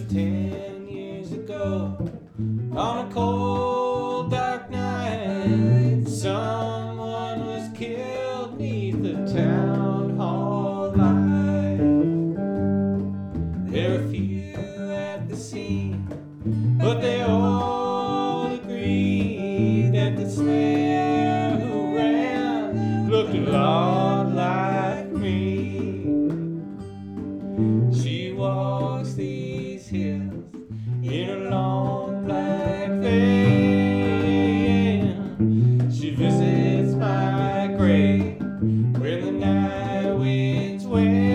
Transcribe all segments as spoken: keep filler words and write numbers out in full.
Just ten years ago, on a cold dark night, someone was killed neath the town hall light. There were few at the scene, but they all agreed that the slayer who ran looked a lot like me. She walks these hills in a long black veil. She visits my grave where the night winds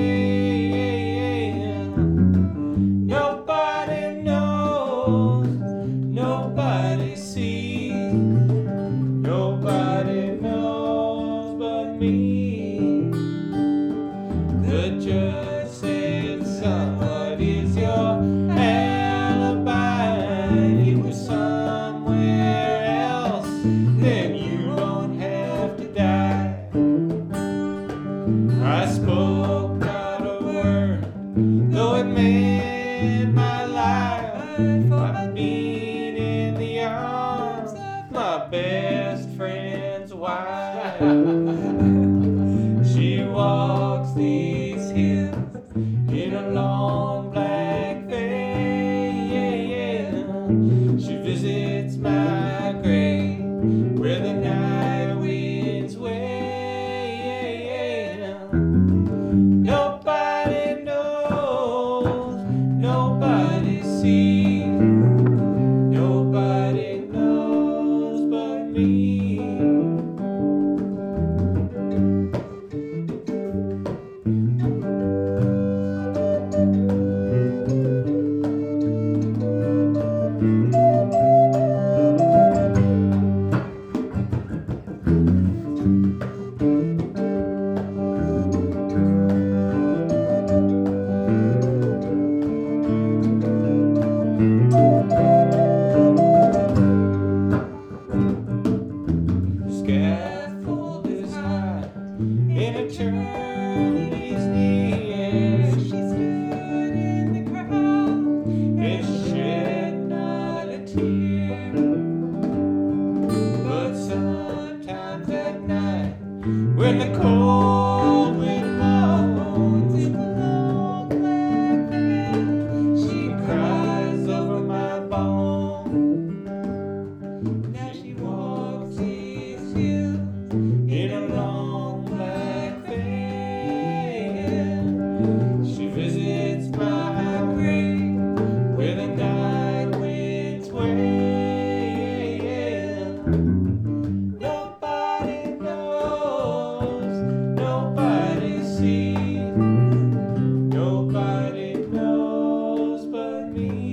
wail. Nobody knows, nobody sees, nobody knows but me. The judge said, son, what is your alibi? You were somewhere else, then you don't have to die. I spoke not a word, though it made my life. I've been in the arms of my best friend's wife. She walks these hills in a long black veil. She visits my grave where the night winds wail. Nobody knows, nobody sees, nobody knows but me. Scaffold is high in eternity's near. She stood in the crowd and shed not a tear. But sometimes at night, when the cold wind moans in the long black veil, she cries over my bone. Now she walks these hills in a long black veil. She visits my grave where the night winds wail. Nobody knows, nobody sees, nobody knows but me.